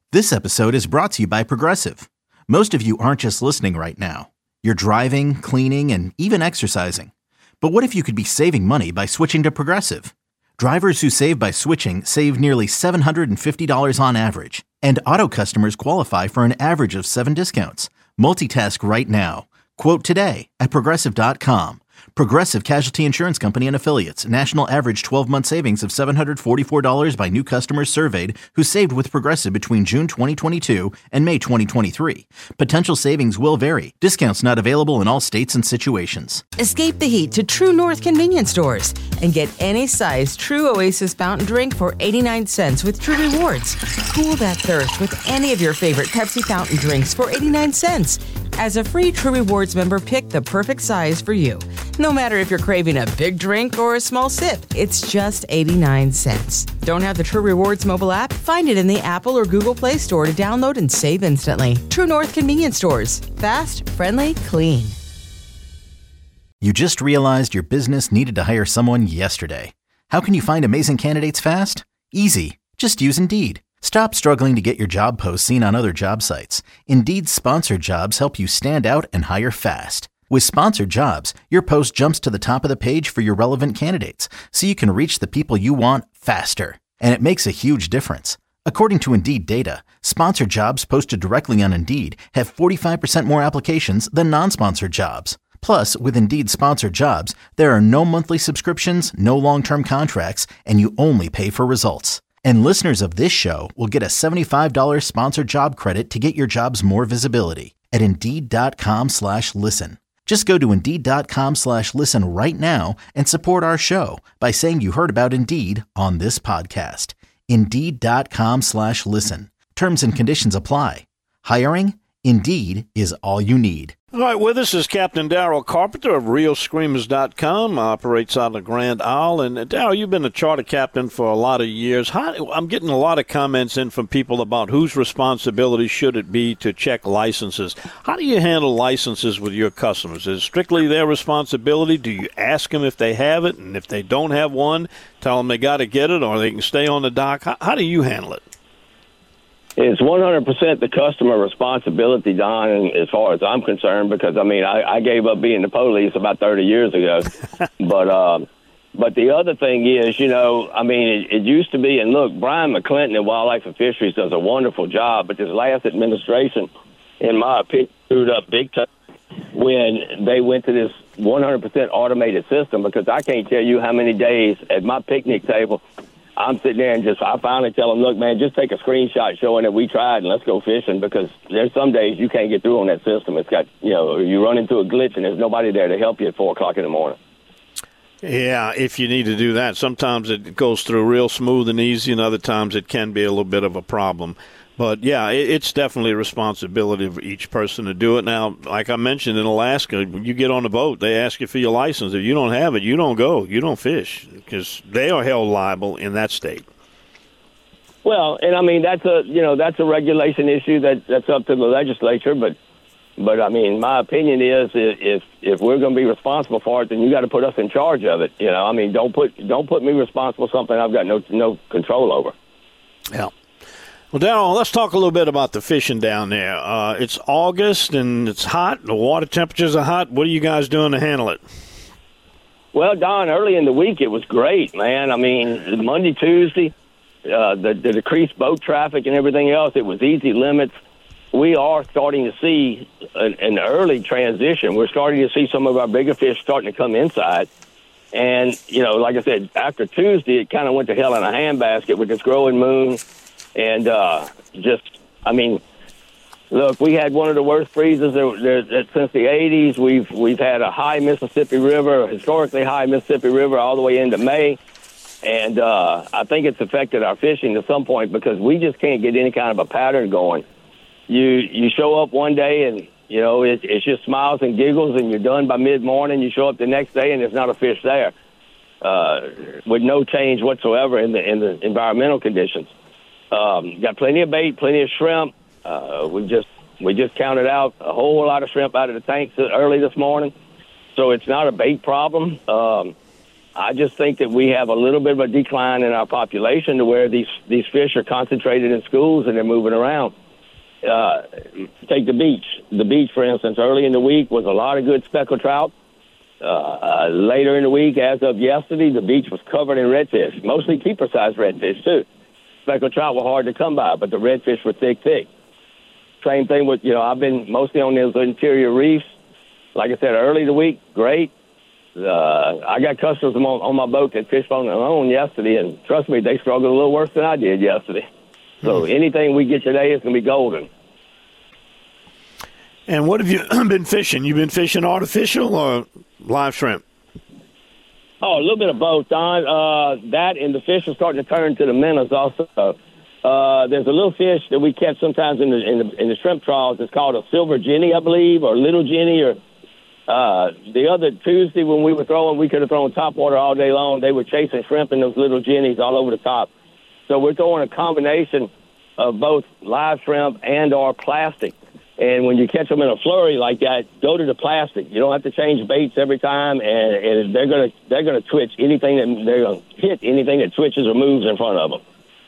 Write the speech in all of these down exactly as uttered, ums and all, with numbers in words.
This episode is brought to you by Progressive. Most of you aren't just listening right now. You're driving, cleaning, and even exercising. But what if you could be saving money by switching to Progressive? Drivers who save by switching save nearly seven hundred fifty dollars on average. And auto customers qualify for an average of seven discounts. Multitask right now. Quote today at Progressive dot com. Progressive Casualty Insurance Company and Affiliates. National average twelve-month savings of seven hundred forty-four dollars by new customers surveyed who saved with Progressive between June twenty twenty-two and May twenty twenty-three. Potential savings will vary. Discounts not available in all states and situations. Escape the heat to True North convenience stores and get any size True Oasis fountain drink for eighty-nine cents with True Rewards. Cool that thirst with any of your favorite Pepsi fountain drinks for eighty-nine cents. As a free True Rewards member, pick the perfect size for you. No matter if you're craving a big drink or a small sip, it's just eighty-nine cents. Don't have the True Rewards mobile app? Find it in the Apple or Google Play Store to download and save instantly. True North convenience stores. Fast, friendly, clean. You just realized your business needed to hire someone yesterday. How can you find amazing candidates fast? Easy. Just use Indeed. Stop struggling to get your job posts seen on other job sites. Indeed's sponsored jobs help you stand out and hire fast. With sponsored jobs, your post jumps to the top of the page for your relevant candidates, so you can reach the people you want faster. And it makes a huge difference. According to Indeed data, sponsored jobs posted directly on Indeed have forty-five percent more applications than non-sponsored jobs. Plus, with Indeed sponsored jobs, there are no monthly subscriptions, no long-term contracts, and you only pay for results. And listeners of this show will get a seventy-five dollars sponsored job credit to get your jobs more visibility at Indeed.com slash listen. Just go to Indeed.com slash listen right now and support our show by saying you heard about Indeed on this podcast. Indeed.com slash listen. Terms and conditions apply. Hiring? Indeed is all you need. All right, with us is Captain Darrell Carpenter of Real Screamers dot com, operates out of Grand Isle. And, uh, Darrell, you've been a charter captain for a lot of years. How, I'm getting a lot of comments in from people about whose responsibility should it be to check licenses. How do you handle licenses with your customers? Is it strictly their responsibility? Do you ask them if they have it? And if they don't have one, tell them they got to get it or they can stay on the dock? How, how do you handle it? It's one hundred percent the customer responsibility, Don, as far as I'm concerned, because, I mean, I, I gave up being the police about thirty years ago. but uh, but the other thing is, you know, I mean, it, it used to be, and look, Brian McClinton at Wildlife and Fisheries does a wonderful job, but this last administration, in my opinion, screwed up big time when they went to this one hundred percent automated system, because I can't tell you how many days at my picnic table I'm sitting there and just, I finally tell them, look, man, just take a screenshot showing that we tried and let's go fishing, because there's some days you can't get through on that system. It's got, you know, you run into a glitch and there's nobody there to help you at four o'clock in the morning. Yeah, if you need to do that. Sometimes it goes through real smooth and easy, and other times it can be a little bit of a problem. But, yeah, it's definitely a responsibility of each person to do it. Now, like I mentioned in Alaska, when you get on the boat, they ask you for your license. If you don't have it, you don't go. You don't fish, because they are held liable in that state. Well, and, I mean, that's a, you know, that's a regulation issue that that's up to the legislature. But, but I mean, my opinion is if if we're going to be responsible for it, then you got to put us in charge of it. You know, I mean, don't put don't put me responsible for something I've got no no control over. Yeah. Well, Darrell, let's talk a little bit about the fishing down there. Uh, it's August and it's hot. The water temperatures are hot. What are you guys doing to handle it? Well, Don, early in the week it was great, man. I mean, Monday, Tuesday, uh, the, the decreased boat traffic and everything else, it was easy limits. We are starting to see an, an early transition. We're starting to see some of our bigger fish starting to come inside. And, you know, like I said, after Tuesday, it kind of went to hell in a handbasket with this growing moon. And uh, just, I mean, look, we had one of the worst freezes there, there, there, since the eighties. We've we've had a high Mississippi River, historically high Mississippi River, all the way into May. And uh, I think it's affected our fishing to some point because we just can't get any kind of a pattern going. You you show up one day and, you know, it, it's just smiles and giggles and you're done by mid-morning. You show up the next day and there's not a fish there uh, with no change whatsoever in the in the environmental conditions. Um, got plenty of bait, plenty of shrimp. Uh, we just we just counted out a whole lot of shrimp out of the tanks early this morning, so it's not a bait problem. Um, I just think that we have a little bit of a decline in our population to where these, these fish are concentrated in schools and they're moving around. Uh, take the beach. The beach, for instance, early in the week was a lot of good speckled trout. Uh, uh, later in the week, as of yesterday, the beach was covered in redfish, mostly keeper-sized redfish, too. Speckled trout were hard to come by, but the redfish were thick, thick. Same thing with, you know, I've been mostly on those interior reefs. Like I said, early in the week, great. Uh, I got customers on, on my boat that fished on their own yesterday, and trust me, they struggled a little worse than I did yesterday. So anything we get today is going to be golden. And what have you been fishing? You been fishing artificial or live shrimp? Oh, a little bit of both, Don. Uh, that and the fish are starting to turn to the minnows also. Uh, there's a little fish that we catch sometimes in the, in the in the shrimp trawls. It's called a silver jenny, I believe, or little jenny. Or uh, the other Tuesday when we were throwing, we could have thrown topwater all day long. They were chasing shrimp in those little jennies all over the top. So we're throwing a combination of both live shrimp and or plastic. And when you catch them in a flurry like that, go to the plastic. You don't have to change baits every time, and, and they're gonna they're gonna twitch anything that they're gonna hit anything that twitches or moves in front of them.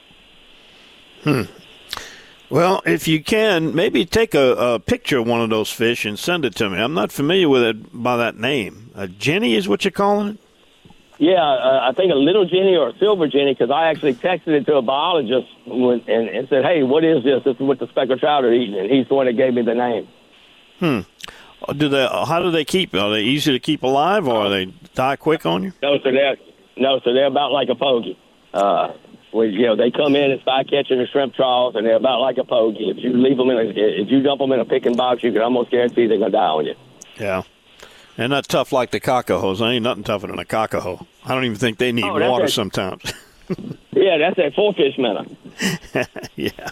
Hmm. Well, if you can, maybe take a, a picture of one of those fish and send it to me. I'm not familiar with it by that name. A Jenny is what you're calling it? Yeah, uh, I think a little Jenny or a silver Jenny, because I actually texted it to a biologist when, and, and said, hey, what is this? This is what the speckled trout are eating, and he's the one that gave me the name. Hmm. Do they? How do they keep? Are they easy to keep alive, or they die quick on you? No, so they're, no, so they're about like a pogey. Uh, we, you know, they come in and spy catching the shrimp trawls, and they're about like a pogey. If you leave them in a, if you dump them in a picking box, you can almost guarantee they're going to die on you. Yeah. And not tough like the cacajos. There ain't nothing tougher than a cacajo. I don't even think they need oh, water that. sometimes. Yeah, that's that four-fish minnow. Yeah.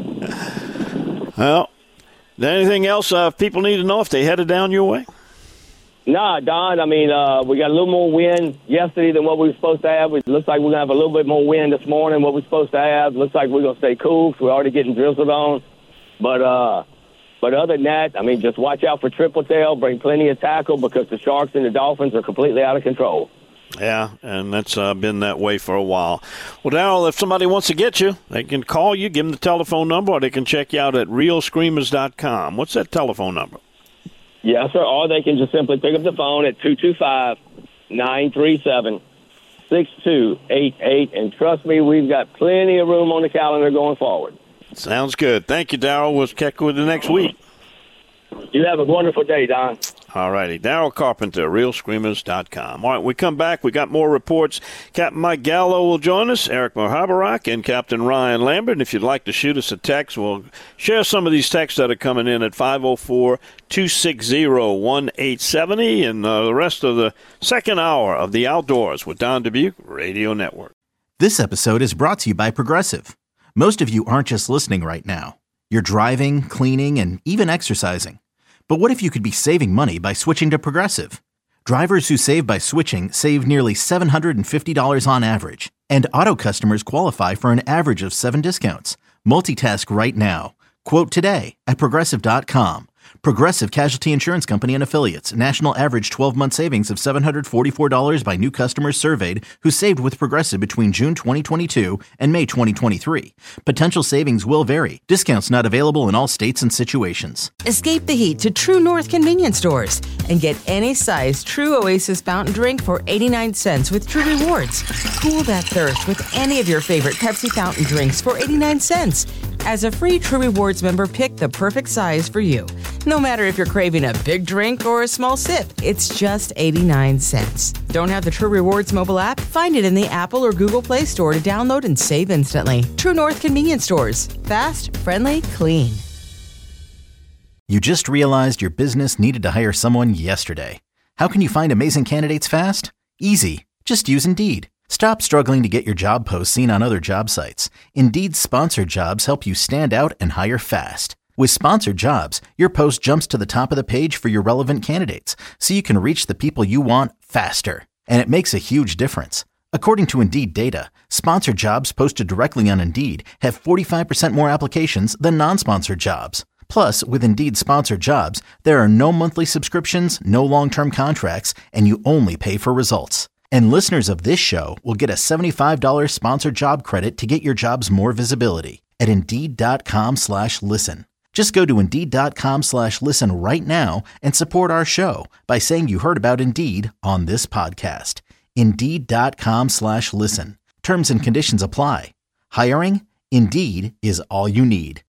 Well, is there anything else uh, people need to know if they headed down your way? Nah, Don, I mean, uh, we got a little more wind yesterday than what we were supposed to have. It looks like we're going to have a little bit more wind this morning than what we're supposed to have. Looks like we're going to stay cool because we're already getting drizzled on. But, uh, But other than that, I mean, just watch out for triple tail, bring plenty of tackle because the sharks and the dolphins are completely out of control. Yeah, and that's uh, been that way for a while. Well, Darryl, if somebody wants to get you, they can call you, give them the telephone number, or they can check you out at real screamers dot com. What's that telephone number? Yes, sir, or they can just simply pick up the phone at two two five, nine three seven, six two eight eight. And trust me, we've got plenty of room on the calendar going forward. Sounds good. Thank you, Darryl. We'll check with you next week. You have a wonderful day, Don. All righty. Darryl Carpenter, real screamers dot com. All right, we come back. We got more reports. Captain Mike Gallo will join us, Eric Mohabarak, and Captain Ryan Lambert. And if you'd like to shoot us a text, we'll share some of these texts that are coming in at five oh four, two six zero, one eight seven zero and uh, the rest of the second hour of The Outdoors with Don Dubuque Radio Network. This episode is brought to you by Progressive. Most of you aren't just listening right now. You're driving, cleaning, and even exercising. But what if you could be saving money by switching to Progressive? Drivers who save by switching save nearly seven hundred fifty dollars on average. And auto customers qualify for an average of seven discounts. Multitask right now. Quote today at Progressive dot com. Progressive Casualty Insurance Company and Affiliates. National average twelve-month savings of seven hundred forty-four dollars by new customers surveyed who saved with Progressive between June twenty twenty-two and May twenty twenty-three. Potential savings will vary. Discounts not available in all states and situations. Escape the heat to True North convenience stores and get any size True Oasis fountain drink for eighty-nine cents with True Rewards. Cool that thirst with any of your favorite Pepsi fountain drinks for eighty-nine cents. As a free True Rewards member, pick the perfect size for you. No matter if you're craving a big drink or a small sip, it's just eighty-nine cents. Don't have the True Rewards mobile app? Find it in the Apple or Google Play Store to download and save instantly. True North convenience stores. Fast, friendly, clean. You just realized your business needed to hire someone yesterday. How can you find amazing candidates fast? Easy. Just use Indeed. Stop struggling to get your job posts seen on other job sites. Indeed's sponsored jobs help you stand out and hire fast. With sponsored jobs, your post jumps to the top of the page for your relevant candidates, so you can reach the people you want faster. And it makes a huge difference. According to Indeed data, sponsored jobs posted directly on Indeed have forty-five percent more applications than non-sponsored jobs. Plus, with Indeed sponsored jobs, there are no monthly subscriptions, no long-term contracts, and you only pay for results. And listeners of this show will get a seventy-five dollars sponsored job credit to get your jobs more visibility at Indeed.com slash listen. Just go to Indeed.com slash listen right now and support our show by saying you heard about Indeed on this podcast. Indeed.com slash listen. Terms and conditions apply. Hiring? Indeed is all you need.